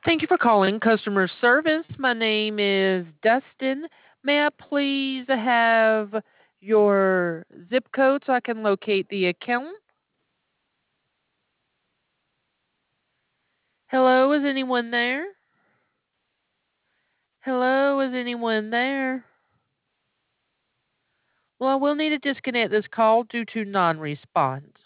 Thank you for calling customer service. My name is Dustin. May I please have your zip code so I can locate the account? Hello, is anyone there? Hello, is anyone there? Well, I will need to disconnect this call due to non response.